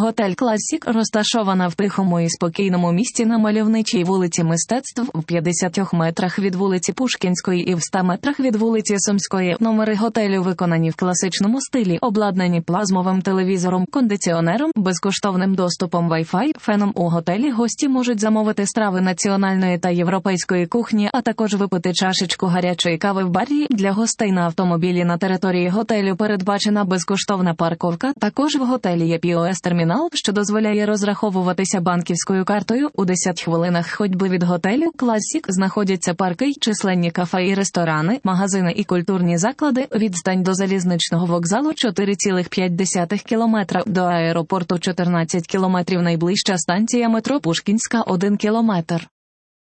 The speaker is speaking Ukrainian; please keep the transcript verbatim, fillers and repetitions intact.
Готель Класік розташована в тихому і спокійному місті на мальовничій вулиці Мистецтв в п'ятдесятьох метрах від вулиці Пушкінської і в ста метрах від вулиці Сумської. Номери готелю виконані в класичному стилі, обладнані плазмовим телевізором, кондиціонером, безкоштовним доступом Wi-Fi, феном. У готелі гості можуть замовити страви національної та європейської кухні, а також випити чашечку гарячої кави в барі. Для гостей на автомобілі на території готелю передбачена безкоштовна парковка. Також в готелі є пі о ес-термінал, що дозволяє розраховуватися банківською картою. У десяти хвилинах ходьби від готелю Класік знаходяться парки, численні кафе і ресторани, магазини і культурні заклади. Відстань до залізничного вокзалу чотири цілих п'ять десятих кілометра, до аеропорту чотирнадцять кілометрів, найближча станція метро Пушкінська один кілометр.